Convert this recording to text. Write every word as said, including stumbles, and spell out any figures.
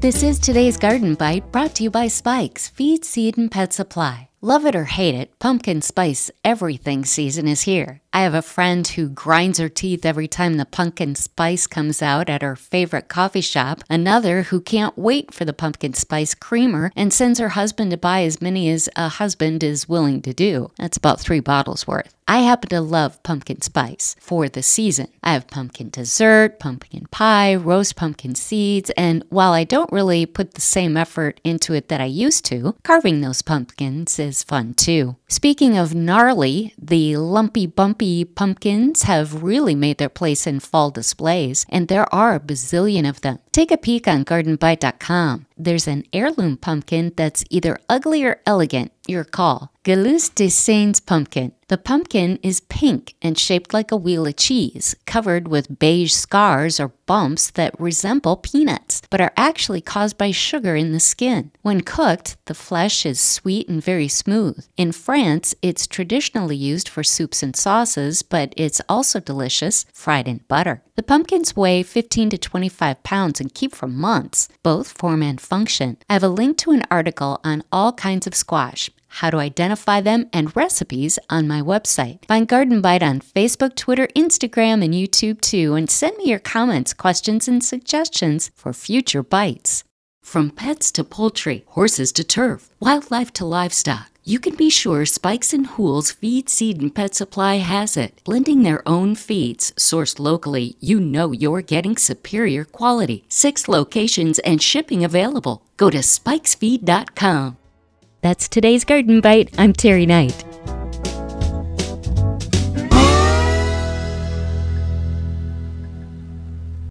This is today's Garden Bite, brought to you by Spikes, Feed, Seed, and Pet Supply. Love it or hate it, pumpkin spice everything season is here. I have a friend who grinds her teeth every time the pumpkin spice comes out at her favorite coffee shop. Another who can't wait for the pumpkin spice creamer and sends her husband to buy as many as a husband is willing to do. That's about three bottles worth. I happen to love pumpkin spice for the season. I have pumpkin dessert, pumpkin pie, roast pumpkin seeds, and while I don't really put the same effort into it that I used to, carving those pumpkins is fun too. Speaking of gnarly, the lumpy bumpy pumpkins have really made their place in fall displays, and there are a bazillion of them. Take a peek on garden bite dot com. There's an heirloom pumpkin that's either ugly or elegant, your call. Galois des Saints pumpkin. The pumpkin is pink and shaped like a wheel of cheese, covered with beige scars or bumps that resemble peanuts, but are actually caused by sugar in the skin. When cooked, the flesh is sweet and very smooth. In France, it's traditionally used for soups and sauces, but it's also delicious fried in butter. The pumpkins weigh fifteen to twenty-five pounds and keep for months, both form and function. I have a link to an article on all kinds of squash, how to identify them, and recipes on my website. Find Garden Bite on Facebook, Twitter, Instagram, and YouTube too, and send me your comments, questions, and suggestions for future bites. From pets to poultry, horses to turf, wildlife to livestock, you can be sure Spikes and Hools Feed, Seed, and Pet Supply has it. Blending their own feeds, sourced locally, you know you're getting superior quality. Six locations and shipping available. Go to spikes feed dot com. That's today's Garden Bite. I'm Terry Knight.